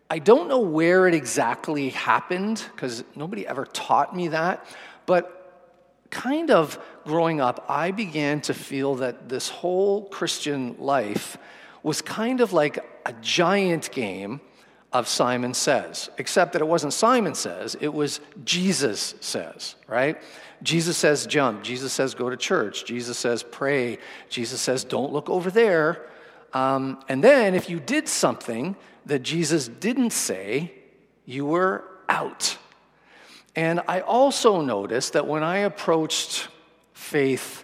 I don't know where it exactly happened, because nobody ever taught me that, but kind of growing up, I began to feel that this whole Christian life was kind of like a giant game of Simon Says, except that it wasn't Simon Says, it was Jesus Says, right? Jesus says jump, Jesus says go to church, Jesus says pray, Jesus says don't look over there. And then if you did something that Jesus didn't say, you were out. And I also noticed that when I approached faith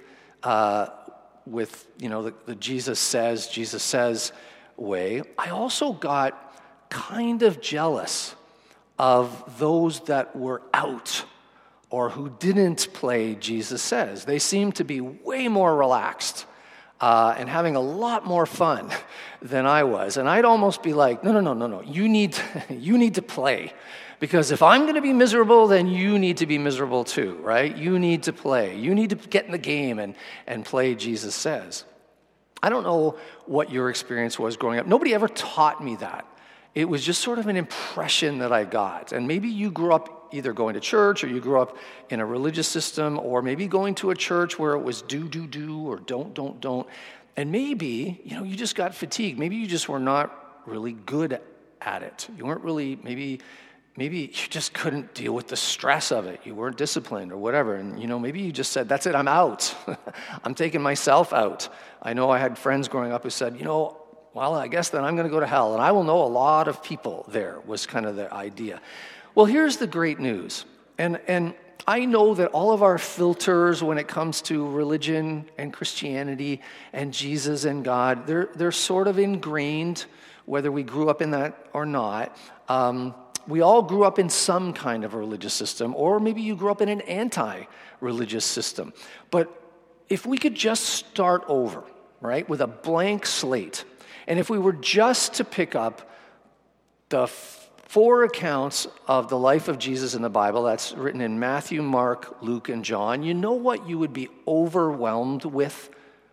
with, the Jesus says way, I also got kind of jealous of those that were out or who didn't play Jesus Says. They seemed to be way more relaxed and having a lot more fun than I was. And I'd almost be like, no, you need to play. Because if I'm going to be miserable, then you need to be miserable too, right? You need to play. You need to get in the game and play Jesus Says. I don't know what your experience was growing up. Nobody ever taught me that. It was just sort of an impression that I got. And maybe you grew up either going to church or you grew up in a religious system or maybe going to a church where it was do, or don't. And maybe, you just got fatigued. Maybe you just were not really good at it. You weren't really, maybe you just couldn't deal with the stress of it. You weren't disciplined or whatever. And, maybe you just said, that's it, I'm out. I'm taking myself out. I know I had friends growing up who said, well, I guess then I'm going to go to hell. And I will know a lot of people there, was kind of the idea. Well, here's the great news. And I know that all of our filters when it comes to religion and Christianity and Jesus and God, they're sort of ingrained, whether we grew up in that or not. We all grew up in some kind of religious system, or maybe you grew up in an anti-religious system. But if we could just start over, right, with a blank slate, and if we were just to pick up the 4 accounts of the life of Jesus in the Bible, that's written in Matthew, Mark, Luke, and John, you know what you would be overwhelmed with?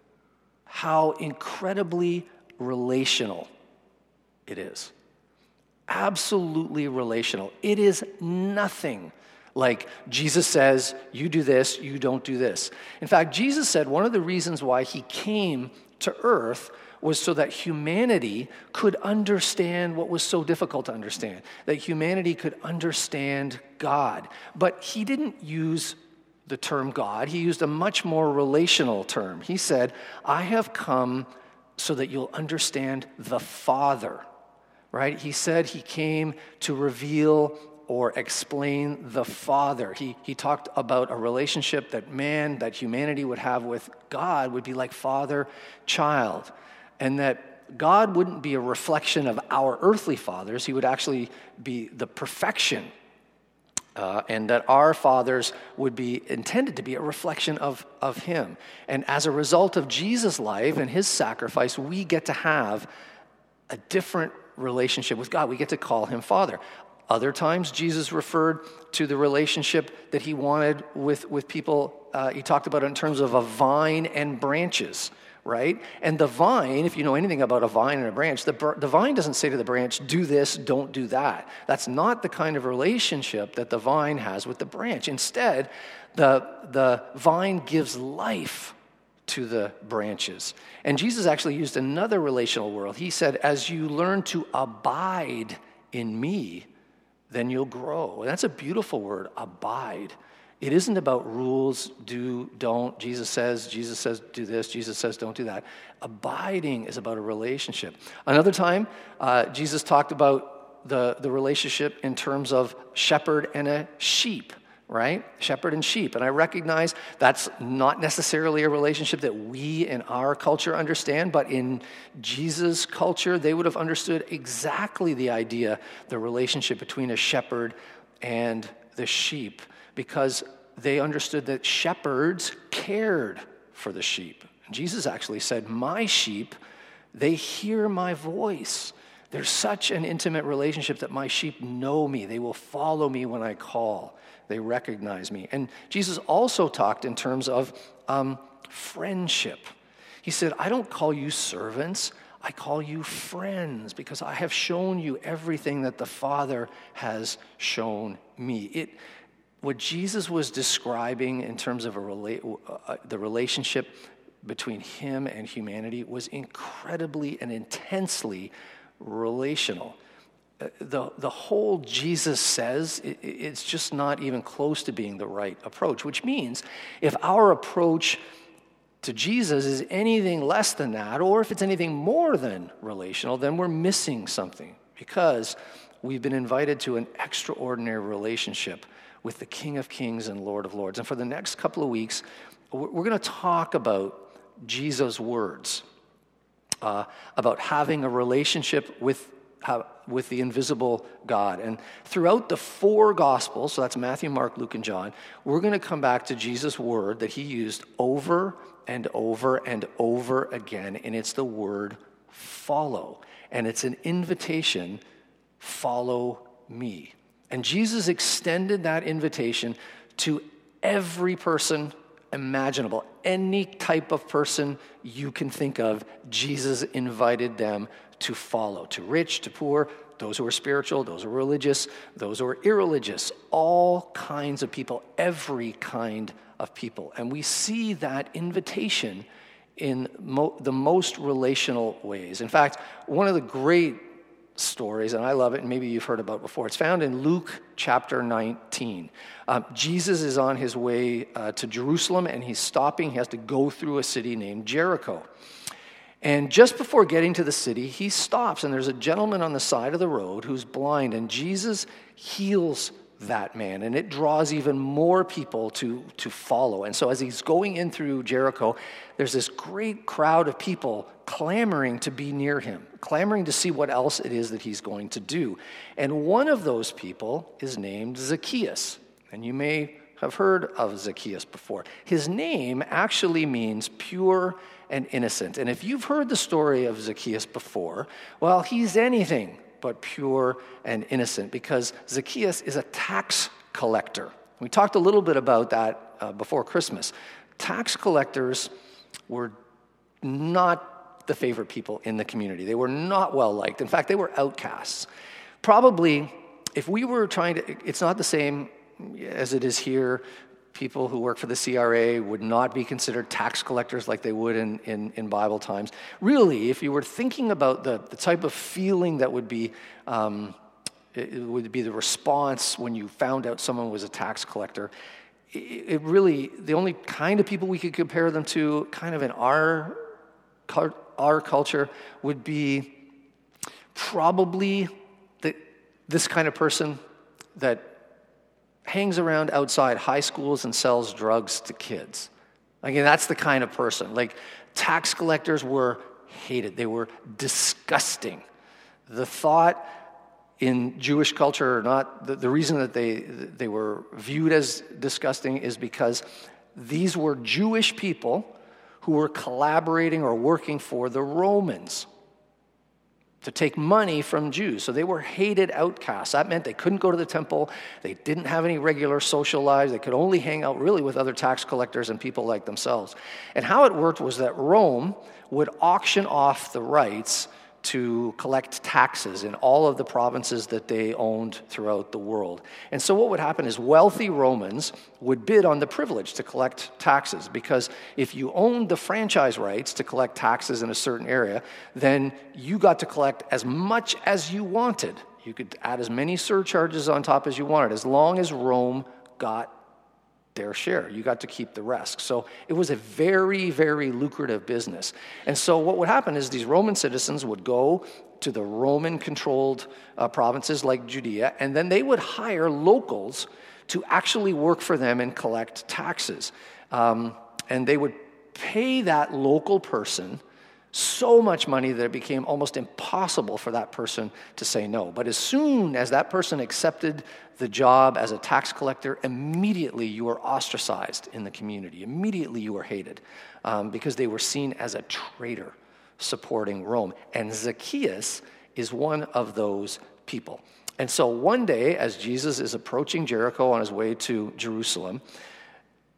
How incredibly relational it is. Absolutely relational. It is nothing like Jesus says, you do this, you don't do this. In fact, Jesus said one of the reasons why he came to earth was so that humanity could understand what was so difficult to understand, that humanity could understand God. But he didn't use the term God. He used a much more relational term. He said, I have come so that you'll understand the Father. Right? He said he came to reveal or explain the Father. He talked about a relationship that humanity would have with God would be like father-child. And that God wouldn't be a reflection of our earthly fathers. He would actually be the perfection. And that our fathers would be intended to be a reflection of him. And as a result of Jesus' life and his sacrifice, we get to have a different relationship with God. We get to call him Father. Other times, Jesus referred to the relationship that he wanted with people. He talked about it in terms of a vine and branches, right? And the vine, if you know anything about a vine and a branch, the vine doesn't say to the branch, do this, don't do that. That's not the kind of relationship that the vine has with the branch. Instead, the vine gives life to the branches. And Jesus actually used another relational word. He said, as you learn to abide in me, then you'll grow. And that's a beautiful word, abide. It isn't about rules, do, don't. Jesus says do this, Jesus says don't do that. Abiding is about a relationship. Another time, Jesus talked about the relationship in terms of shepherd and a sheep. Right? Shepherd and sheep. And I recognize that's not necessarily a relationship that we in our culture understand, but in Jesus' culture, they would have understood exactly the idea, the relationship between a shepherd and the sheep, because they understood that shepherds cared for the sheep. Jesus actually said, my sheep, they hear my voice. There's such an intimate relationship that my sheep know me. They will follow me when I call. They recognize me. And Jesus also talked in terms of friendship. He said, I don't call you servants. I call you friends because I have shown you everything that the Father has shown me. What Jesus was describing in terms of the relationship between him and humanity was incredibly and intensely relational. The whole Jesus says, it's just not even close to being the right approach, which means if our approach to Jesus is anything less than that, or if it's anything more than relational, then we're missing something, because we've been invited to an extraordinary relationship with the King of Kings and Lord of Lords. And for the next couple of weeks, we're going to talk about Jesus' words, about having a relationship with the invisible God. And throughout the 4 Gospels, so that's Matthew, Mark, Luke, and John, we're going to come back to Jesus' word that he used over and over and over again, and it's the word follow. And it's an invitation, follow me. And Jesus extended that invitation to every person imaginable. Any type of person you can think of, Jesus invited them to follow. To rich, to poor, those who are spiritual, those who are religious, those who are irreligious, all kinds of people, every kind of people. And we see that invitation in the most relational ways. In fact, one of the great stories, and I love it, and maybe you've heard about it before. It's found in Luke chapter 19. Jesus is on his way to Jerusalem, and he's stopping. He has to go through a city named Jericho. And just before getting to the city, he stops, and there's a gentleman on the side of the road who's blind, and Jesus heals that man, and it draws even more people to follow. And so as he's going in through Jericho, there's this great crowd of people clamoring to be near him, clamoring to see what else it is that he's going to do. And one of those people is named Zacchaeus, and you may have heard of Zacchaeus before. His name actually means pure and innocent. And if you've heard the story of Zacchaeus before, well, he's anything but pure and innocent, because Zacchaeus is a tax collector. We talked a little bit about that before Christmas. Tax collectors were not the favorite people in the community. They were not well liked. In fact, they were outcasts. Probably, if we were trying to, it's not the same as it is here. People who work for the CRA would not be considered tax collectors like they would in Bible times. Really, if you were thinking about the type of feeling that would be, it would be the response when you found out someone was a tax collector, it really, the only kind of people we could compare them to, kind of in our culture, would be probably this kind of person that hangs around outside high schools and sells drugs to kids. Again, that's the kind of person. Like, tax collectors were hated. They were disgusting. The thought in Jewish culture, or not, the reason that they were viewed as disgusting is because these were Jewish people who were collaborating or working for the Romans to take money from Jews. So they were hated outcasts. That meant they couldn't go to the temple. They didn't have any regular social lives. They could only hang out really with other tax collectors and people like themselves. And how it worked was that Rome would auction off the rights to collect taxes in all of the provinces that they owned throughout the world. And so what would happen is wealthy Romans would bid on the privilege to collect taxes, because if you owned the franchise rights to collect taxes in a certain area, then you got to collect as much as you wanted. You could add as many surcharges on top as you wanted, as long as Rome got their share. You got to keep the rest. So it was a very, very lucrative business. And so what would happen is these Roman citizens would go to the Roman-controlled provinces like Judea, and then they would hire locals to actually work for them and collect taxes. And they would pay that local person so much money that it became almost impossible for that person to say no. But as soon as that person accepted the job as a tax collector, immediately you were ostracized in the community. Immediately you were hated because they were seen as a traitor supporting Rome. And Zacchaeus is one of those people. And so one day, as Jesus is approaching Jericho on his way to Jerusalem,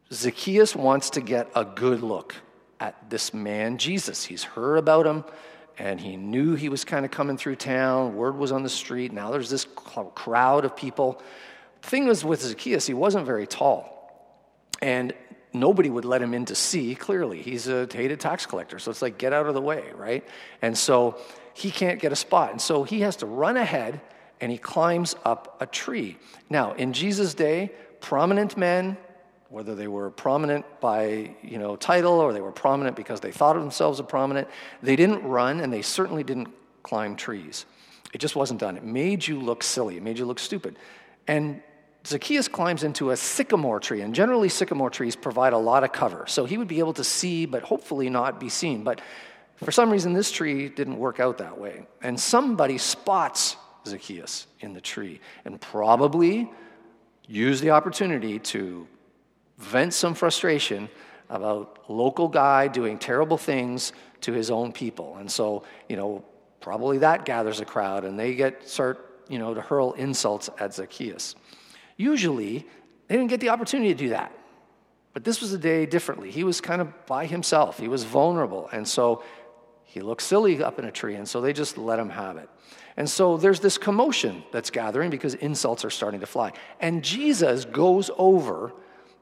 Zacchaeus wants to get a good look at this man, Jesus. He's heard about him. and he knew he was kind of coming through town. Word was on the street. Now there's this crowd of people. The thing was with Zacchaeus, he wasn't very tall, and nobody would let him in to see clearly. He's a hated tax collector, so it's like, get out of the way, right? And so he can't get a spot, and so he has to run ahead, and he climbs up a tree. Now, in Jesus' day, prominent men, whether they were prominent by, title or they were prominent because they thought of themselves as prominent, they didn't run, and they certainly didn't climb trees. It just wasn't done. It made you look silly. It made you look stupid. And Zacchaeus climbs into a sycamore tree, and generally sycamore trees provide a lot of cover. So he would be able to see, but hopefully not be seen. But for some reason, this tree didn't work out that way. And somebody spots Zacchaeus in the tree and probably used the opportunity to vent some frustration about a local guy doing terrible things to his own people. And so, probably that gathers a crowd, and they start to hurl insults at Zacchaeus. Usually, they didn't get the opportunity to do that. But this was a day differently. He was kind of by himself. He was vulnerable. And so he looked silly up in a tree, and so they just let him have it. And so there's this commotion that's gathering because insults are starting to fly. And Jesus goes over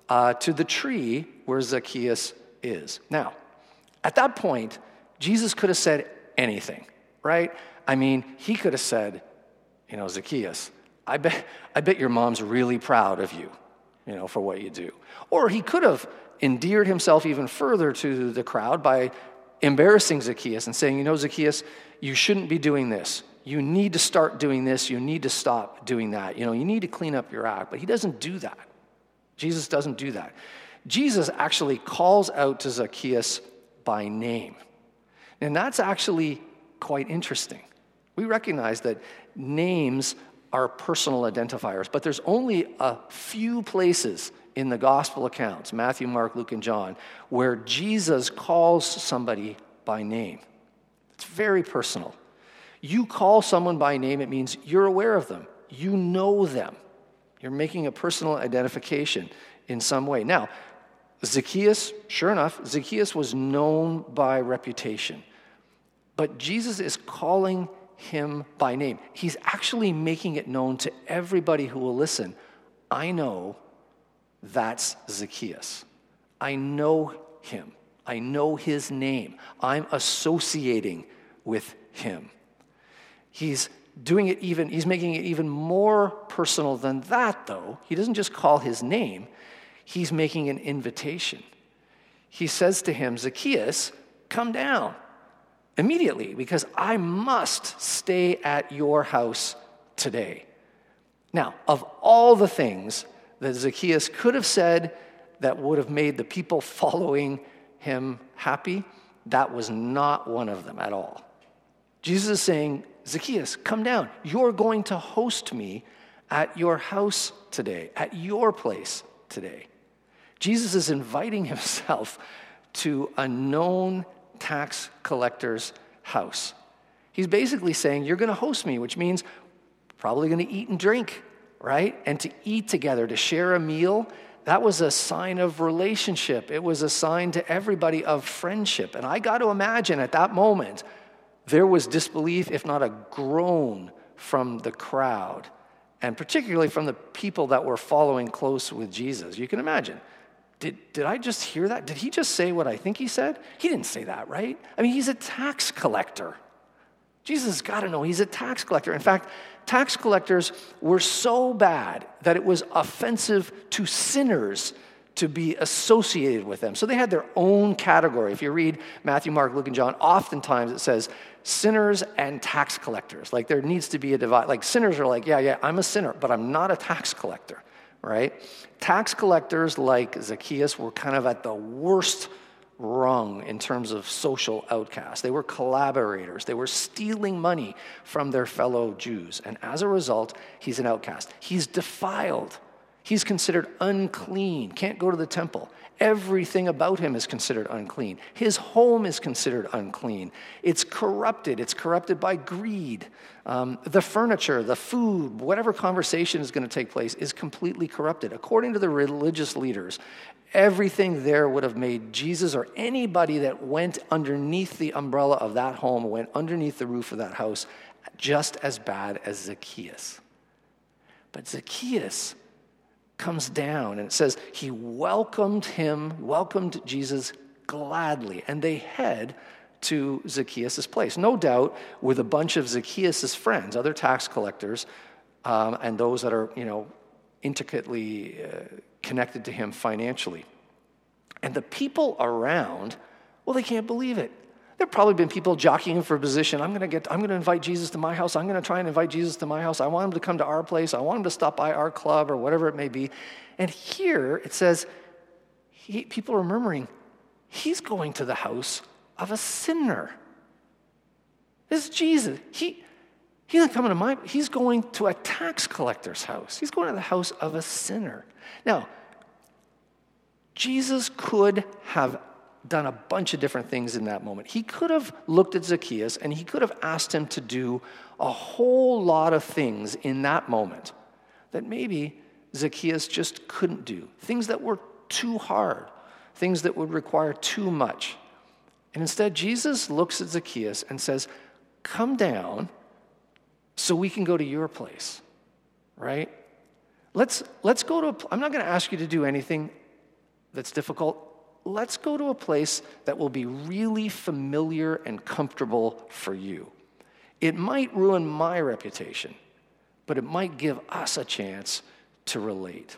to the tree where Zacchaeus is. Now, at that point, Jesus could have said anything, right? I mean, he could have said, Zacchaeus, I bet your mom's really proud of you, for what you do. Or he could have endeared himself even further to the crowd by embarrassing Zacchaeus and saying, Zacchaeus, you shouldn't be doing this. You need to start doing this. You need to stop doing that. You need to clean up your act. But he doesn't do that. Jesus doesn't do that. Jesus actually calls out to Zacchaeus by name. And that's actually quite interesting. We recognize that names are personal identifiers, but there's only a few places in the gospel accounts, Matthew, Mark, Luke, and John, where Jesus calls somebody by name. It's very personal. You call someone by name, it means you're aware of them. You know them. You're making a personal identification in some way. Now, Zacchaeus, sure enough, Zacchaeus was known by reputation. But Jesus is calling him by name. He's actually making it known to everybody who will listen. I know that's Zacchaeus. I know him. I know his name. I'm associating with him. He's making it even more personal than that, though. He doesn't just call his name. He's making an invitation. He says to him, Zacchaeus, come down immediately, because I must stay at your house today. Now, of all the things that Zacchaeus could have said that would have made the people following him happy, that was not one of them at all. Jesus is saying, Zacchaeus, come down. You're going to host me at your house today, at your place today. Jesus is inviting himself to a known tax collector's house. He's basically saying, you're going to host me, which means probably going to eat and drink, right? And to eat together, to share a meal, that was a sign of relationship. It was a sign to everybody of friendship. And I got to imagine at that moment, there was disbelief, if not a groan, from the crowd, and particularly from the people that were following close with Jesus. You can imagine. Did I just hear that? Did he just say what I think he said? He didn't say that, right? I mean, he's a tax collector. Jesus has got to know he's a tax collector. In fact, tax collectors were so bad that it was offensive to sinners to be associated with them. So they had their own category. If you read Matthew, Mark, Luke, and John, oftentimes it says sinners and tax collectors. Like there needs to be a divide. Like sinners are like, yeah, I'm a sinner, but I'm not a tax collector, right? Tax collectors like Zacchaeus were kind of at the worst rung in terms of social outcasts. They were collaborators. They were stealing money from their fellow Jews. And as a result, he's an outcast. He's defiled. He's considered unclean, can't go to the temple. Everything about him is considered unclean. His home is considered unclean. It's corrupted by greed. The furniture, the food, whatever conversation is going to take place is completely corrupted. According to the religious leaders, everything there would have made Jesus or anybody that went underneath the umbrella of that home, went underneath the roof of that house, just as bad as Zacchaeus. But Zacchaeus comes down, and it says he welcomed Jesus gladly, and they head to Zacchaeus' place. No doubt with a bunch of Zacchaeus' friends, other tax collectors, and those that are, intricately connected to him financially. And the people around, well, they can't believe it. There have probably been people jockeying for position. I'm going to invite Jesus to my house. I'm going to try and invite Jesus to my house. I want him to come to our place. I want him to stop by our club or whatever it may be. And here it says, people are murmuring, he's going to the house of a sinner. This is Jesus. He's not coming to he's going to a tax collector's house. He's going to the house of a sinner. Now, Jesus could have done a bunch of different things in that moment. He could have looked at Zacchaeus and he could have asked him to do a whole lot of things in that moment that maybe Zacchaeus just couldn't do. Things that were too hard, things that would require too much. And instead, Jesus looks at Zacchaeus and says, come down so we can go to your place, right? Let's go to, I'm not going to ask you to do anything that's difficult. Let's go to a place that will be really familiar and comfortable for you. It might ruin my reputation, but it might give us a chance to relate,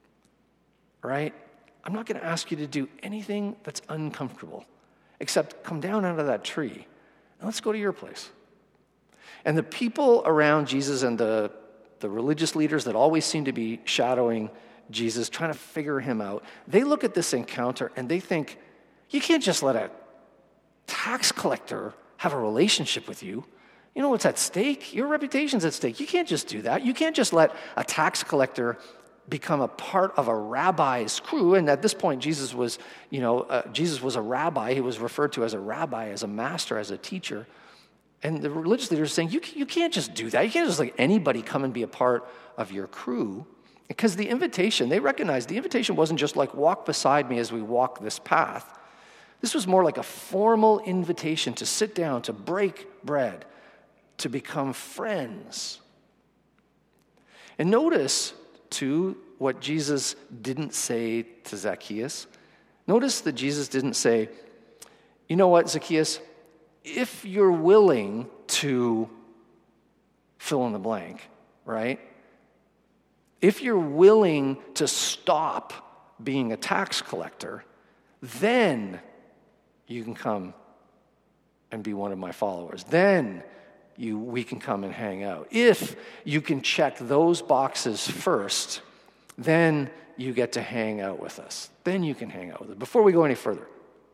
right? I'm not going to ask you to do anything that's uncomfortable, except come down out of that tree and let's go to your place. And the people around Jesus and the religious leaders that always seem to be shadowing Jesus, trying to figure him out, they look at this encounter and they think, you can't just let a tax collector have a relationship with you. You know what's at stake? Your reputation's at stake. You can't just do that. You can't just let a tax collector become a part of a rabbi's crew. And at this point, Jesus was a rabbi. He was referred to as a rabbi, as a master, as a teacher. And the religious leaders are saying, you can't just do that. You can't just let anybody come and be a part of your crew. Because the invitation, they recognized the invitation wasn't just like, walk beside me as we walk this path. This was more like a formal invitation to sit down, to break bread, to become friends. And notice, too, what Jesus didn't say to Zacchaeus. Notice that Jesus didn't say, you know what, Zacchaeus, if you're willing to fill in the blank, right? If you're willing to stop being a tax collector, then you can come and be one of my followers. Then we can come and hang out. If you can check those boxes first, then you get to hang out with us. Then you can hang out with us. Before we go any further,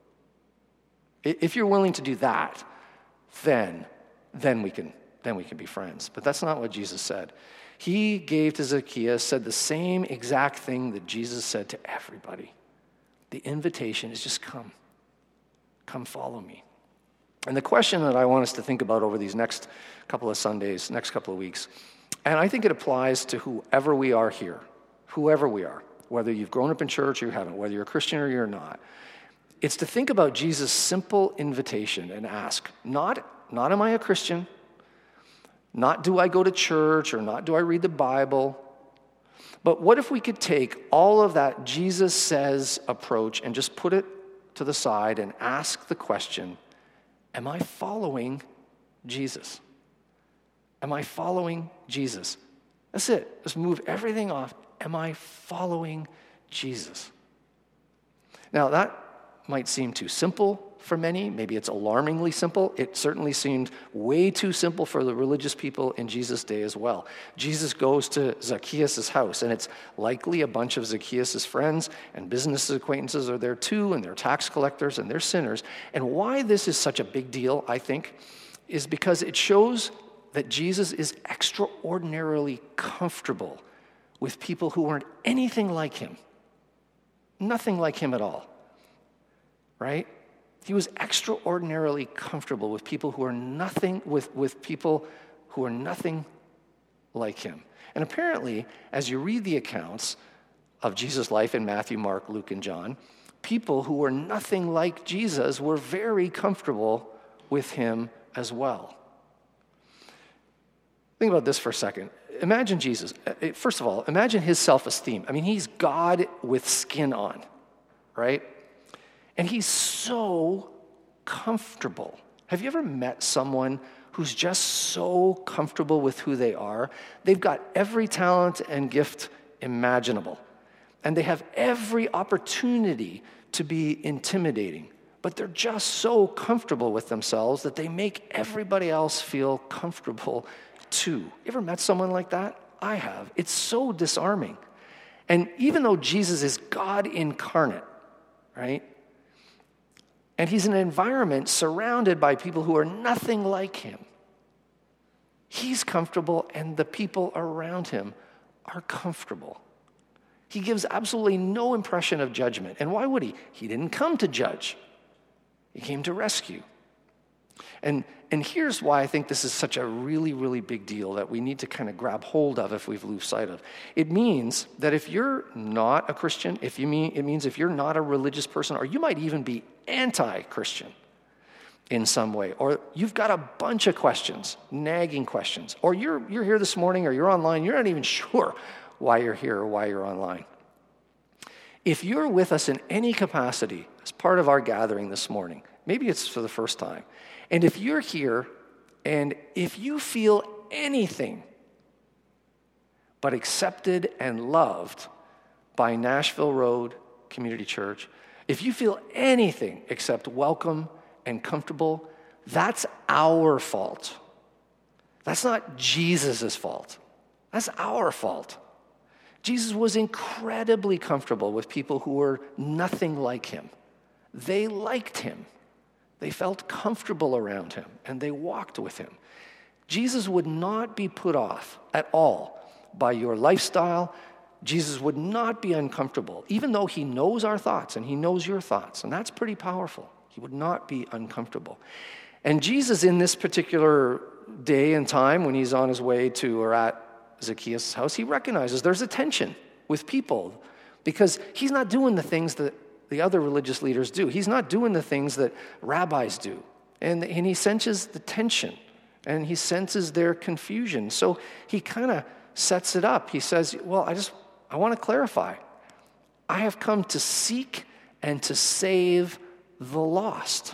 if you're willing to do that, then we can be friends. But that's not what Jesus said. He gave to Zacchaeus, said the same exact thing that Jesus said to everybody. The invitation is just come. Come follow me. And the question that I want us to think about over these next couple of Sundays, next couple of weeks, and I think it applies to whoever we are here, whoever we are, whether you've grown up in church or you haven't, whether you're a Christian or you're not. It's to think about Jesus' simple invitation and ask, not am I a Christian? Not do I go to church or not do I read the Bible? But what if we could take all of that Jesus says approach and just put it to the side and ask the question, am I following Jesus? Am I following Jesus? That's it. Let's move everything off. Am I following Jesus? Now that might seem too simple for many. Maybe it's alarmingly simple. It certainly seemed way too simple for the religious people in Jesus' day as well. Jesus goes to Zacchaeus' house, and it's likely a bunch of Zacchaeus' friends and business acquaintances are there too, and they're tax collectors and they're sinners. And why this is such a big deal, I think, is because it shows that Jesus is extraordinarily comfortable with people who weren't anything like him. Nothing like him at all, right? He was extraordinarily comfortable with people who are nothing, with people who are nothing like him. And apparently, as you read the accounts of Jesus' life in Matthew, Mark, Luke, and John, people who were nothing like Jesus were very comfortable with him as well. Think about this for a second. Imagine Jesus. First of all, imagine his self-esteem. I mean, he's God with skin on, right? And he's so comfortable. Have you ever met someone who's just so comfortable with who they are? They've got every talent and gift imaginable. And they have every opportunity to be intimidating. But they're just so comfortable with themselves that they make everybody else feel comfortable too. You ever met someone like that? I have. It's so disarming. And even though Jesus is God incarnate, right? And he's in an environment surrounded by people who are nothing like him, he's comfortable and the people around him are comfortable. He gives absolutely no impression of judgment. And why would he? He didn't come to judge. He came to rescue. And here's why I think this is such a really, really big deal that we need to kind of grab hold of if we've lost sight of. It means that if you're not a Christian, it means if you're not a religious person, or you might even be anti-Christian in some way, or you've got a bunch of questions, nagging questions, or you're here this morning or you're online, you're not even sure why you're here or why you're online. If you're with us in any capacity as part of our gathering this morning, maybe it's for the first time, and if you're here and if you feel anything but accepted and loved by Nashville Road Community Church, if you feel anything except welcome and comfortable, that's our fault. That's not Jesus' fault. That's our fault. Jesus was incredibly comfortable with people who were nothing like him. They liked him. They felt comfortable around him, and they walked with him. Jesus would not be put off at all by your lifestyle. Jesus would not be uncomfortable, even though he knows our thoughts and he knows your thoughts, and that's pretty powerful. He would not be uncomfortable. And Jesus, in this particular day and time when he's on his way to or at Zacchaeus' house, he recognizes there's a tension with people because he's not doing the things that the other religious leaders do. He's not doing the things that rabbis do. And he senses the tension and he senses their confusion. So he kind of sets it up. He says, well, I want to clarify. I have come to seek and to save the lost.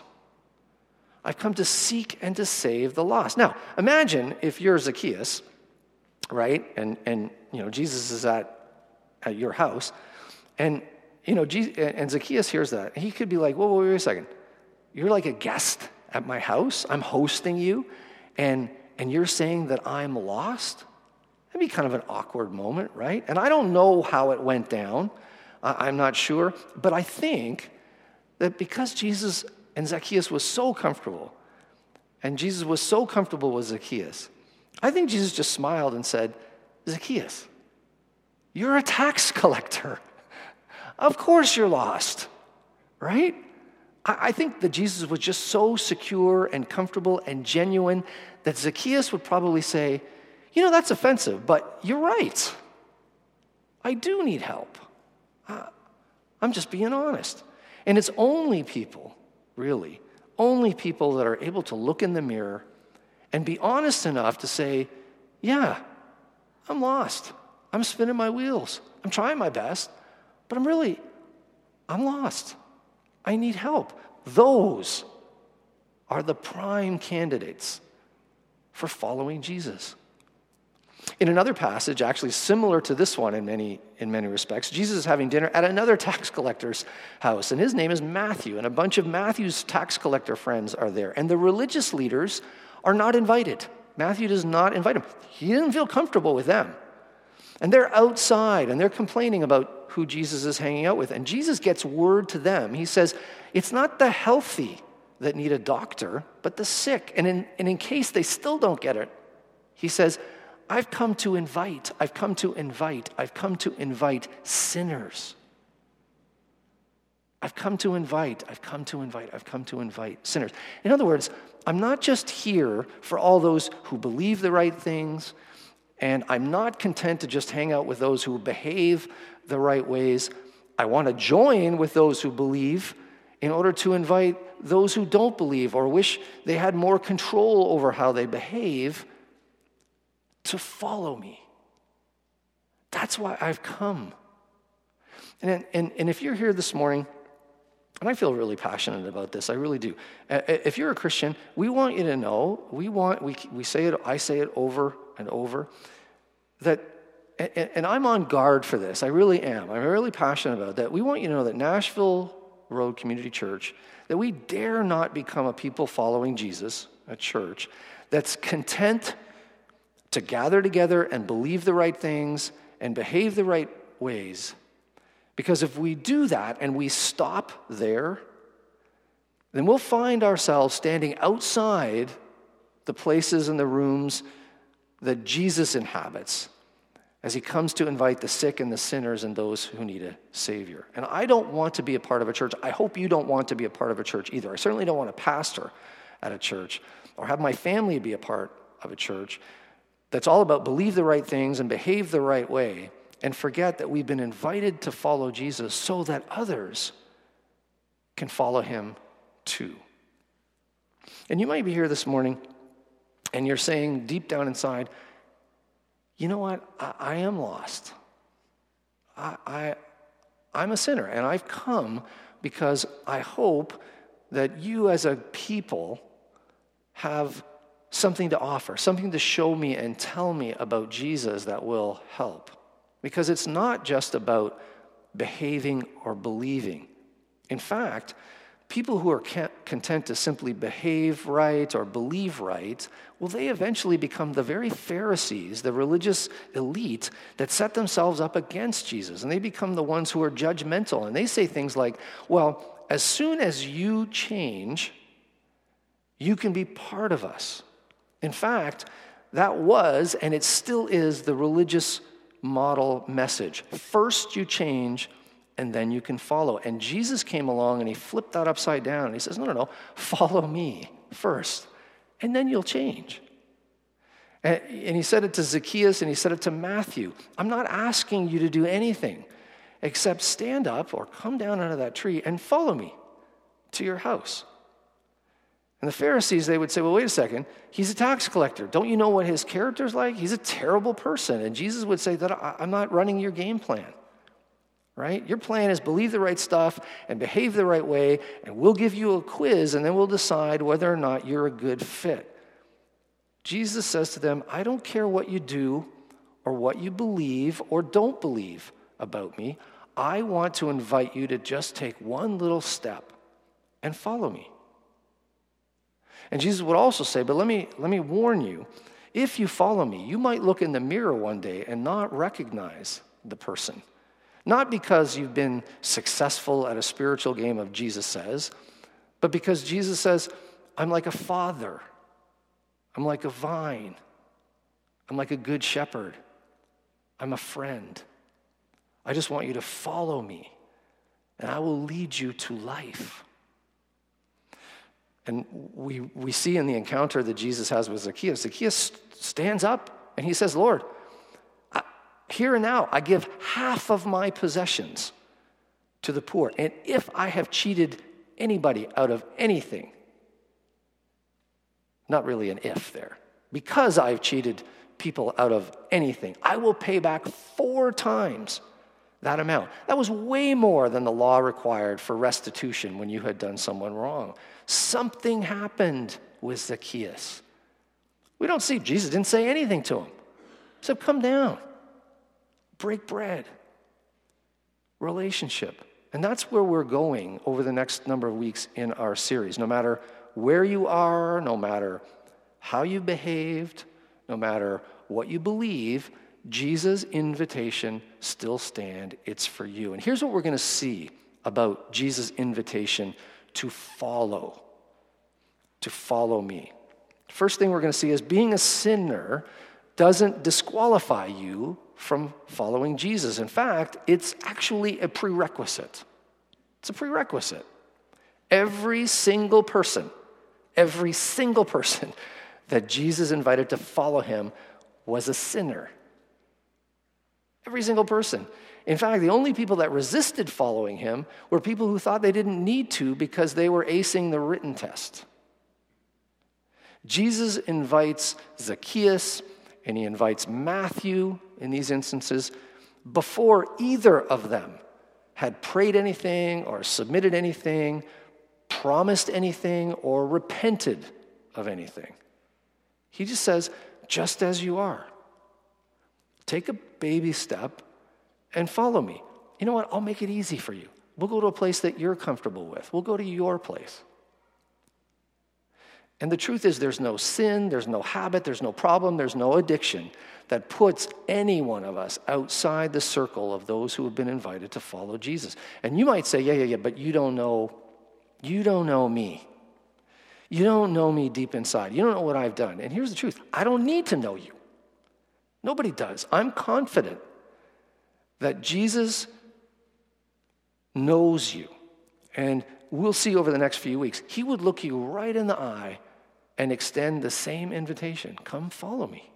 I've come to seek and to save the lost. Now, imagine if you're Zacchaeus, right? And Jesus is at your house, and and Zacchaeus hears that. He could be like, whoa, wait a second. You're like a guest at my house. I'm hosting you, and you're saying that I'm lost? That'd be kind of an awkward moment, right? And I don't know how it went down. I'm not sure. But I think that because Jesus and Zacchaeus was so comfortable, and Jesus was so comfortable with Zacchaeus, I think Jesus just smiled and said, Zacchaeus, you're a tax collector. Of course you're lost, right? I think that Jesus was just so secure and comfortable and genuine that Zacchaeus would probably say, that's offensive, but you're right. I do need help. I'm just being honest. And it's only people that are able to look in the mirror and be honest enough to say, yeah, I'm lost. I'm spinning my wheels. I'm trying my best, but I'm lost. I need help. Those are the prime candidates for following Jesus. In another passage, actually similar to this one in many respects, Jesus is having dinner at another tax collector's house, and his name is Matthew, and a bunch of Matthew's tax collector friends are there, and the religious leaders are not invited. Matthew does not invite them. He didn't feel comfortable with them. And they're outside, and they're complaining about who Jesus is hanging out with, and Jesus gets word to them. He says, it's not the healthy that need a doctor, but the sick. And in case they still don't get it, he says, I've come to invite sinners. I've come to invite sinners. In other words, I'm not just here for all those who believe the right things, and I'm not content to just hang out with those who behave the right ways. I want to join with those who believe in order to invite those who don't believe or wish they had more control over how they behave to follow me. That's why I've come. And if you're here this morning, and I feel really passionate about this, I really do. If you're a Christian, we want you to know, we say it, I say it over and over, that, and I'm on guard for this, I really am. I'm really passionate about that. We want you to know that Nashville Road Community Church, that we dare not become a people following Jesus, a church, that's content to gather together and believe the right things and behave the right ways. Because if we do that and we stop there, then we'll find ourselves standing outside the places and the rooms that Jesus inhabits as he comes to invite the sick and the sinners and those who need a Savior. And I don't want to be a part of a church. I hope you don't want to be a part of a church either. I certainly don't want to pastor at a church or have my family be a part of a church that's all about believe the right things and behave the right way, and forget that we've been invited to follow Jesus so that others can follow him too. And you might be here this morning and you're saying deep down inside, you know what, I am lost. I'm a sinner, and I've come because I hope that you as a people have something to offer, something to show me and tell me about Jesus that will help. Because it's not just about behaving or believing. In fact, people who are content to simply behave right or believe right, well, they eventually become the very Pharisees, the religious elite that set themselves up against Jesus. And they become the ones who are judgmental. And they say things like, well, as soon as you change, you can be part of us. In fact, that was, and it still is, the religious model message. First you change, and then you can follow. And Jesus came along and he flipped that upside down. And he says, no, follow me first, and then you'll change. And he said it to Zacchaeus and he said it to Matthew. I'm not asking you to do anything except stand up or come down out of that tree and follow me to your house. And the Pharisees, they would say, well, wait a second, he's a tax collector. Don't you know what his character's like? He's a terrible person. And Jesus would say that I'm not running your game plan, right? Your plan is believe the right stuff and behave the right way, and we'll give you a quiz, and then we'll decide whether or not you're a good fit. Jesus says to them, I don't care what you do or what you believe or don't believe about me. I want to invite you to just take one little step and follow me. And Jesus would also say, but let me warn you, if you follow me, you might look in the mirror one day and not recognize the person. Not because you've been successful at a spiritual game of Jesus says, but because Jesus says, I'm like a father. I'm like a vine. I'm like a good shepherd. I'm a friend. I just want you to follow me, and I will lead you to life. And we see in the encounter that Jesus has with Zacchaeus stands up and he says, Lord, here and now I give half of my possessions to the poor. And if I have cheated anybody out of anything, not really an if there, because I've cheated people out of anything, I will pay back 4 times that amount. That was way more than the law required for restitution when you had done someone wrong. Something happened with Zacchaeus. We don't see, Jesus didn't say anything to him. He said, come down, break bread, relationship. And that's where we're going over the next number of weeks in our series. No matter where you are, no matter how you behaved, no matter what you believe, Jesus' invitation still stands. It's for you. And here's what we're going to see about Jesus' invitation to follow me. First thing we're going to see is being a sinner doesn't disqualify you from following Jesus. In fact, it's actually a prerequisite. It's a prerequisite. Every single person that Jesus invited to follow him was a sinner. Every single person. In fact, the only people that resisted following him were people who thought they didn't need to because they were acing the written test. Jesus invites Zacchaeus and he invites Matthew in these instances before either of them had prayed anything or submitted anything, promised anything, or repented of anything. He just says, just as you are. Take a baby step and follow me. You know what? I'll make it easy for you. We'll go to a place that you're comfortable with. We'll go to your place. And the truth is there's no sin, there's no habit, there's no problem, there's no addiction that puts any one of us outside the circle of those who have been invited to follow Jesus. And you might say, yeah, but you don't know me. You don't know me deep inside. You don't know what I've done. And here's the truth. I don't need to know you. Nobody does. I'm confident that Jesus knows you. And we'll see over the next few weeks. He would look you right in the eye and extend the same invitation. Come follow me.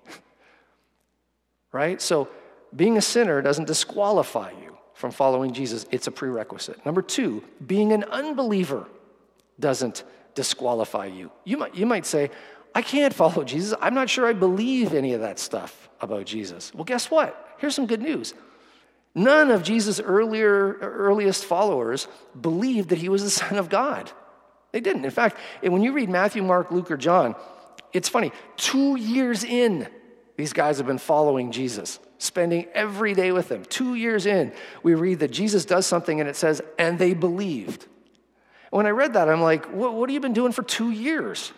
Right? So being a sinner doesn't disqualify you from following Jesus. It's a prerequisite. Number two, being an unbeliever doesn't disqualify you. You might say, I can't follow Jesus. I'm not sure I believe any of that stuff about Jesus. Well, guess what? Here's some good news. None of Jesus' earliest followers believed that he was the Son of God. They didn't. In fact, when you read Matthew, Mark, Luke, or John, it's funny. 2 years in, these guys have been following Jesus, spending every day with him. 2 years in, we read that Jesus does something and it says, and they believed. When I read that, I'm like, what have you been doing for 2 years?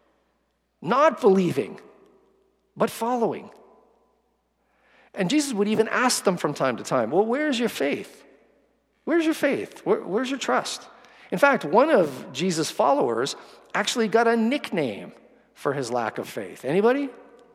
Not believing, but following. And Jesus would even ask them from time to time, well, where's your faith? Where's your faith? Where's your trust? In fact, one of Jesus' followers actually got a nickname for his lack of faith. Anybody?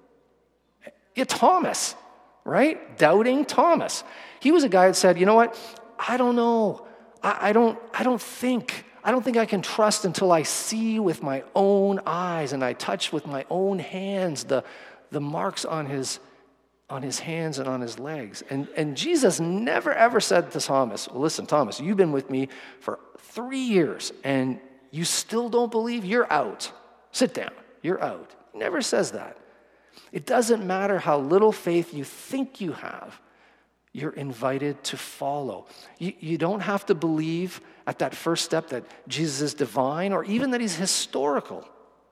Yeah, Thomas, right? Doubting Thomas. He was a guy that said, you know what? I don't know. I don't think I can trust until I see with my own eyes and I touch with my own hands the marks on his hands and on his legs. And Jesus never ever said to Thomas, well, listen, Thomas, you've been with me for 3 years and you still don't believe? You're out. Sit down. You're out. He never says that. It doesn't matter how little faith you think you have. You're invited to follow. You don't have to believe at that first step that Jesus is divine or even that he's historical.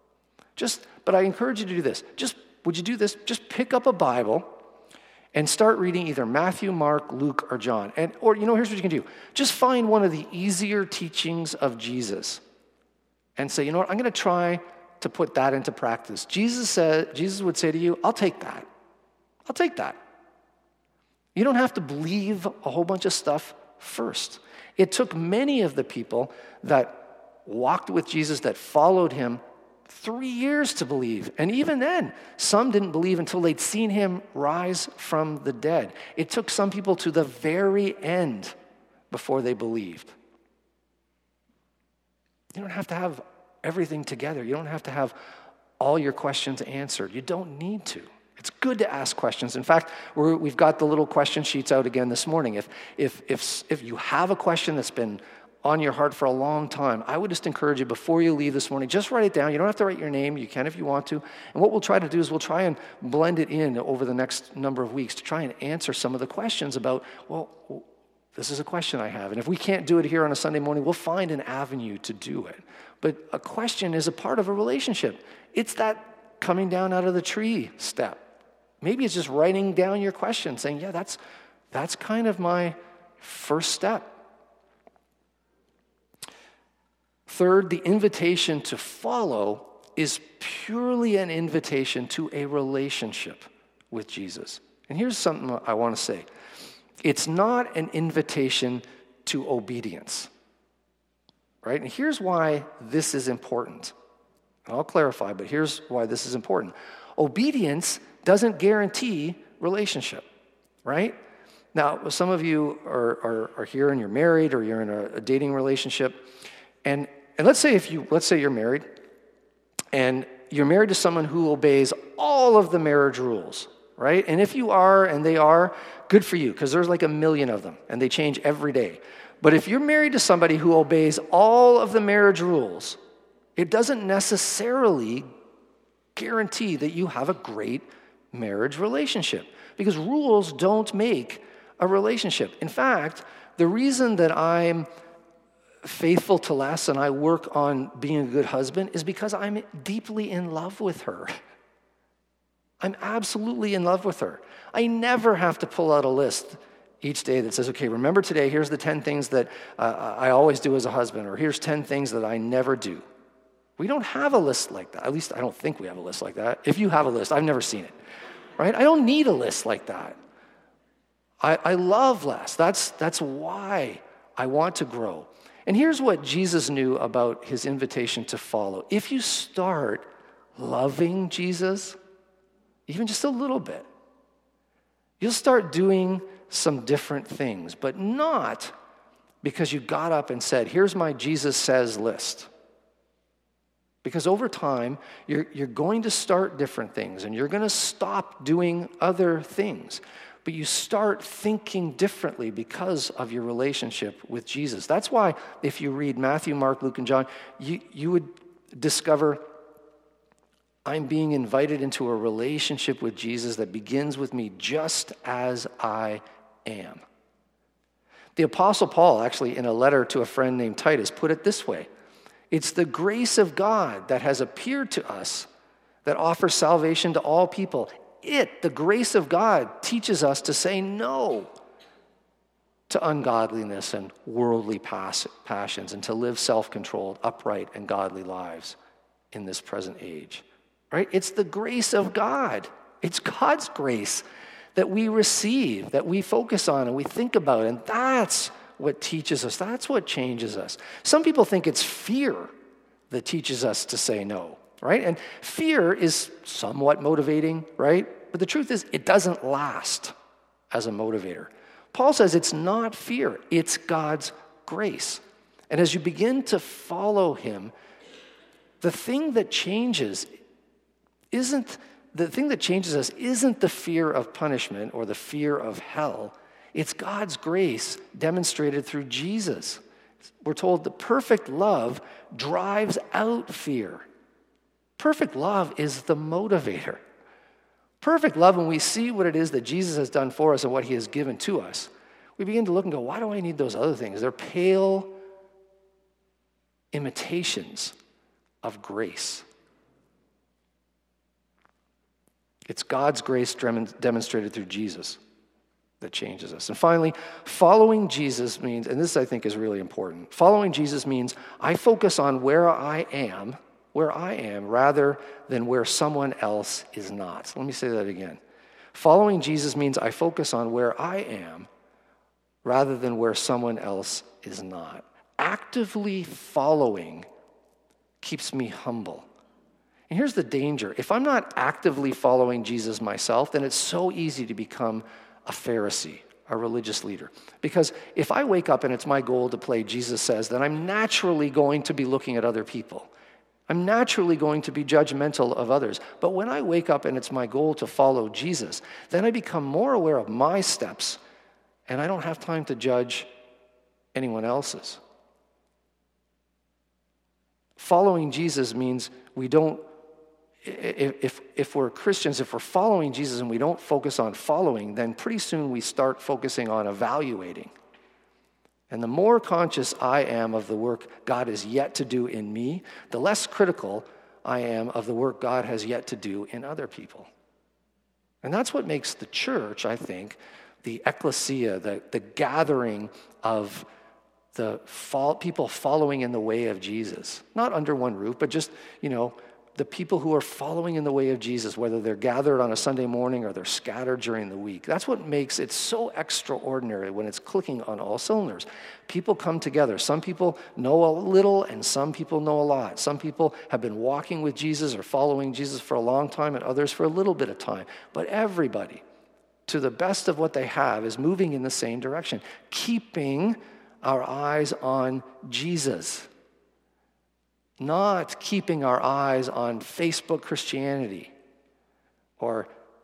But I encourage you to do this. Would you do this? Just pick up a Bible and start reading either Matthew, Mark, Luke, or John. Or here's what you can do. Just find one of the easier teachings of Jesus and say, you know what, I'm going to try to put that into practice. Jesus would say to you, I'll take that. I'll take that. You don't have to believe a whole bunch of stuff first. It took many of the people that walked with Jesus, that followed him, 3 years to believe. And even then, some didn't believe until they'd seen him rise from the dead. It took some people to the very end before they believed. You don't have to have everything together. You don't have to have all your questions answered. You don't need to. It's good to ask questions. In fact, we've got the little question sheets out again this morning. If you have a question that's been on your heart for a long time, I would just encourage you before you leave this morning, just write it down. You don't have to write your name. You can if you want to. And what we'll try to do is we'll try and blend it in over the next number of weeks to try and answer some of the questions about, well, this is a question I have. And if we can't do it here on a Sunday morning, we'll find an avenue to do it. But a question is a part of a relationship. It's that coming down out of the tree step. Maybe it's just writing down your question, saying, yeah, that's kind of my first step. Third, the invitation to follow is purely an invitation to a relationship with Jesus. And here's something I want to say. It's not an invitation to obedience, right? And here's why this is important. And I'll clarify, but here's why this is important. Obedience doesn't guarantee relationship, right? Now, some of you are here and you're married or you're in a dating relationship, and let's say you're married, and you're married to someone who obeys all of the marriage rules, right? And if you are and they are, good for you, because there's like a million of them, and they change every day. But if you're married to somebody who obeys all of the marriage rules, it doesn't necessarily guarantee that you have a great marriage relationship, because rules don't make a relationship. In fact, the reason that I'm faithful to Les and I work on being a good husband is because I'm deeply in love with her. I'm absolutely in love with her. I never have to pull out a list each day that says, okay, remember today, here's the 10 things that I always do as a husband, or here's 10 things that I never do. We don't have a list like that. At least I don't think we have a list like that. If you have a list, I've never seen it, right? I don't need a list like that. I love Les. That's why I want to grow. And here's what Jesus knew about his invitation to follow. If you start loving Jesus, even just a little bit, you'll start doing some different things, but not because you got up and said, here's my Jesus says list. Because over time, you're going to start different things, and you're going to stop doing other things. But you start thinking differently because of your relationship with Jesus. That's why if you read Matthew, Mark, Luke, and John, you would discover I'm being invited into a relationship with Jesus that begins with me just as I am. The Apostle Paul, actually, in a letter to a friend named Titus, put it this way: it's the grace of God that has appeared to us that offers salvation to all people. The grace of God, teaches us to say no to ungodliness and worldly passions, and to live self-controlled, upright, and godly lives in this present age. Right? It's the grace of God. It's God's grace that we receive, that we focus on and we think about, and that's what teaches us. That's what changes us. Some people think it's fear that teaches us to say no, right? And fear is somewhat motivating, right? But the truth is, it doesn't last as a motivator. Paul says it's not fear, it's God's grace. And as you begin to follow him, the thing that changes us isn't the fear of punishment or the fear of hell. It's God's grace demonstrated through Jesus. We're told that perfect love drives out fear. Perfect love is the motivator. Perfect love, when we see what it is that Jesus has done for us and what he has given to us, we begin to look and go, why do I need those other things? They're pale imitations of grace. It's God's grace demonstrated through Jesus that changes us. And finally, following Jesus means, and this I think is really important, following Jesus means I focus on where I am rather than where someone else is not. So let me say that again. Following Jesus means I focus on where I am rather than where someone else is not. Actively following keeps me humble. And here's the danger. If I'm not actively following Jesus myself, then it's so easy to become a Pharisee, a religious leader. Because if I wake up and it's my goal to play Jesus says, then I'm naturally going to be looking at other people. I'm naturally going to be judgmental of others. But when I wake up and it's my goal to follow Jesus, then I become more aware of my steps, and I don't have time to judge anyone else's. Following Jesus means we don't, if we're Christians, if we're following Jesus and we don't focus on following, then pretty soon we start focusing on evaluating. And the more conscious I am of the work God has yet to do in me, the less critical I am of the work God has yet to do in other people. And that's what makes the church, I think, the ecclesia, the gathering of the people following in the way of Jesus. Not under one roof, but just, the people who are following in the way of Jesus, whether they're gathered on a Sunday morning or they're scattered during the week. That's what makes it so extraordinary when it's clicking on all cylinders. People come together. Some people know a little and some people know a lot. Some people have been walking with Jesus or following Jesus for a long time and others for a little bit of time. But everybody, to the best of what they have, is moving in the same direction, keeping our eyes on Jesus. Not keeping our eyes on Facebook Christianity or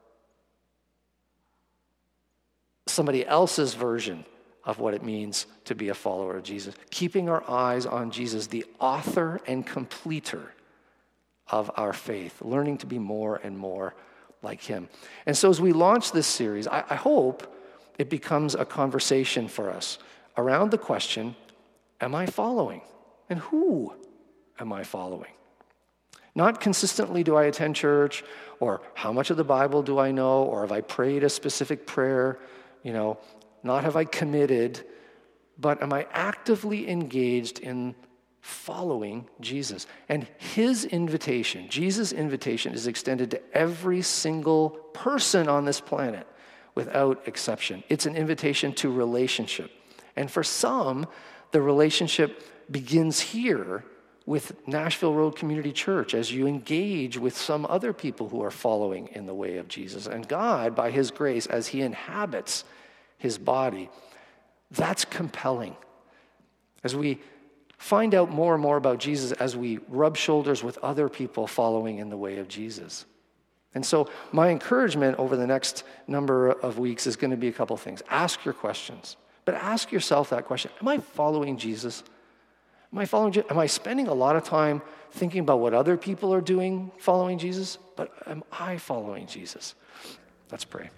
somebody else's version of what it means to be a follower of Jesus. Keeping our eyes on Jesus, the author and completer of our faith, learning to be more and more like him. And so as we launch this series, I hope it becomes a conversation for us around the question, am I following? And who am I following? Not consistently do I attend church, or how much of the Bible do I know, or have I prayed a specific prayer, not have I committed, but am I actively engaged in following Jesus? And his invitation, Jesus' invitation, is extended to every single person on this planet without exception. It's an invitation to relationship. And for some, the relationship begins here with Nashville Road Community Church as you engage with some other people who are following in the way of Jesus. And God, by his grace, as he inhabits his body, that's compelling. As we find out more and more about Jesus, as we rub shoulders with other people following in the way of Jesus. And so my encouragement over the next number of weeks is going to be a couple things. Ask your questions, but ask yourself that question. Am I following Jesus? Am I spending a lot of time thinking about what other people are doing following Jesus? But am I following Jesus? Let's pray.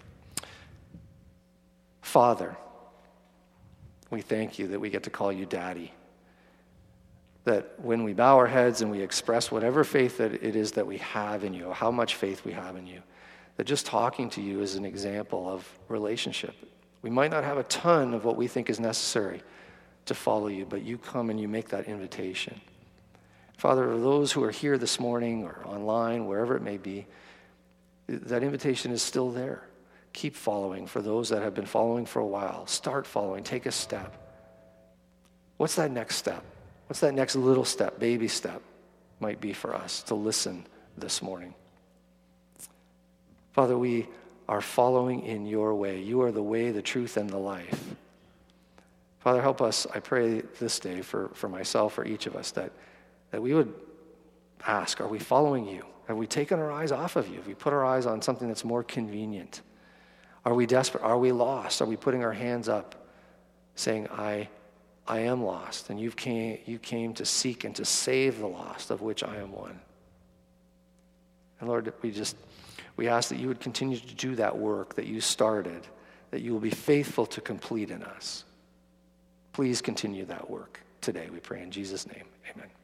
Father, we thank you that we get to call you Daddy. That when we bow our heads and we express whatever faith that it is that we have in you, how much faith we have in you, that just talking to you is an example of relationship. We might not have a ton of what we think is necessary to follow you, but you come and you make that invitation. Father, for those who are here this morning or online, wherever it may be, that invitation is still there. Keep following. For those that have been following for a while, start following, take a step. What's that next step? What's that next little step, baby step, might be for us to listen this morning? Father, we are following in your way. You are the way, the truth, and the life. Father, help us, I pray this day for myself, for each of us, that we would ask, are we following you? Have we taken our eyes off of you? Have we put our eyes on something that's more convenient? Are we desperate? Are we lost? Are we putting our hands up saying, I am lost, and you came to seek and to save the lost, of which I am one? And Lord, we ask that you would continue to do that work that you started, that you will be faithful to complete in us. Please continue that work today, we pray in Jesus' name. Amen.